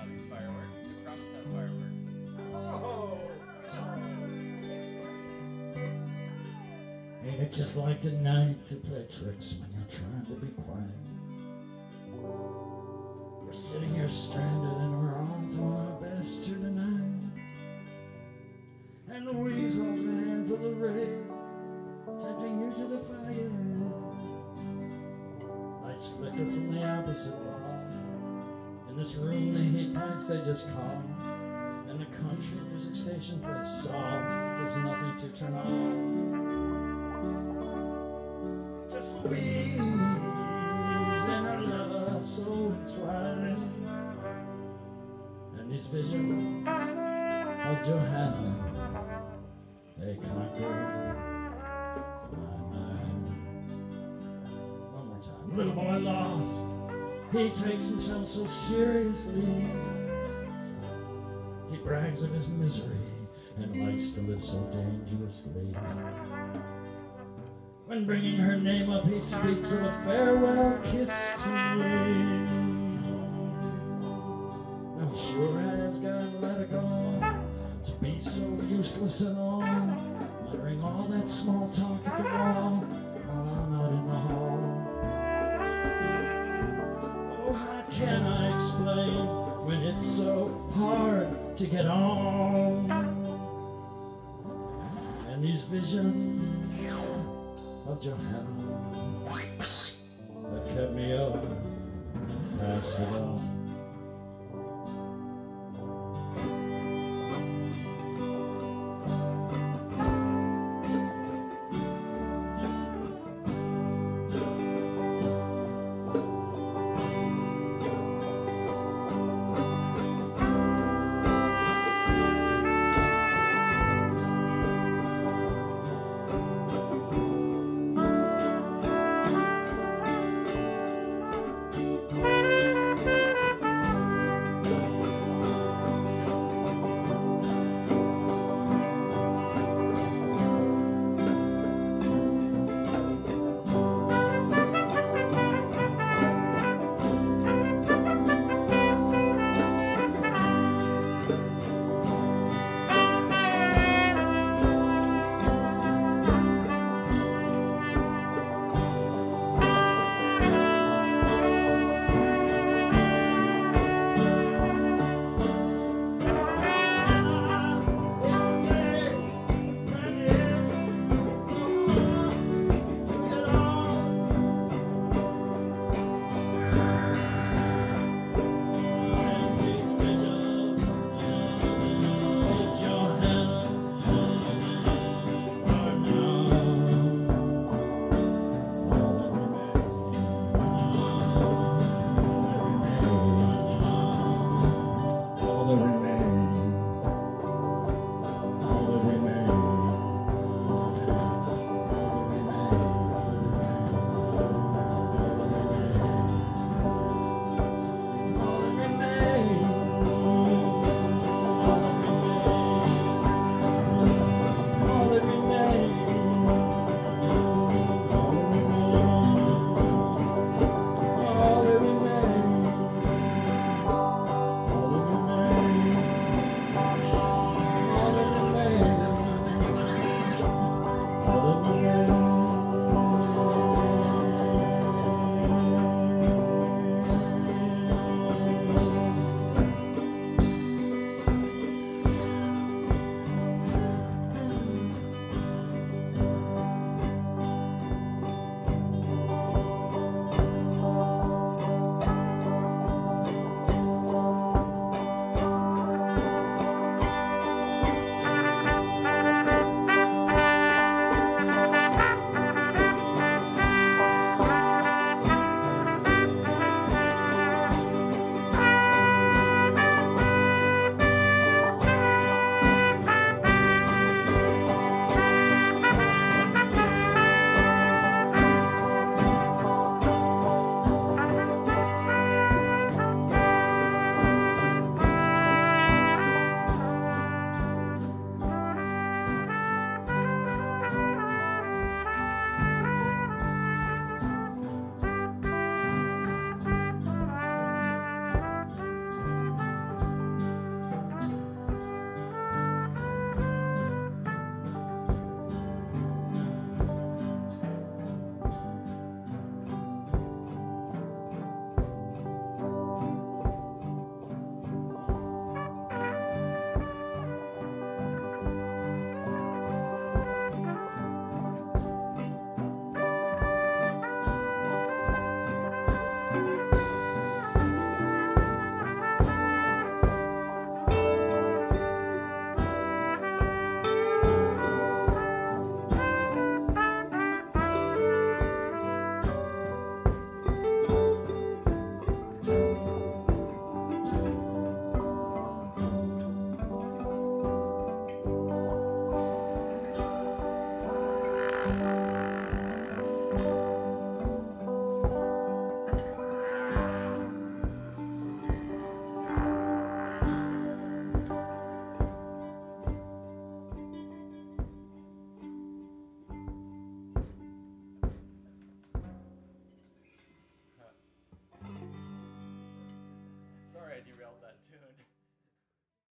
saw these fireworks. Jim promised to have fireworks. Oh! Ain't it just like tonight to play tricks when you're trying to be quiet? You're sitting here stranded and we're all doing our best to deny. And the weasel's in for the raid, tempting you to the fire. Lights flicker from the opposite wall. In this room, the heat pipes, they just call. And the country music station plays soft. There's nothing to turn on. Just Louise and her lover so entwined. And these visions of Johanna, they conquer my mind. One more time. Little boy lost. He takes himself so seriously. He brags of his misery and likes to live so dangerously. When bringing her name up, he speaks of a farewell kiss to me. Now he sure has got to let her go, to be so useless and all, muttering all that small talk at the wall while I'm out in the hall. Oh, how can I explain when it's so hard to get on? And these visions of Johanna have kept me up past it all. derailed that tune.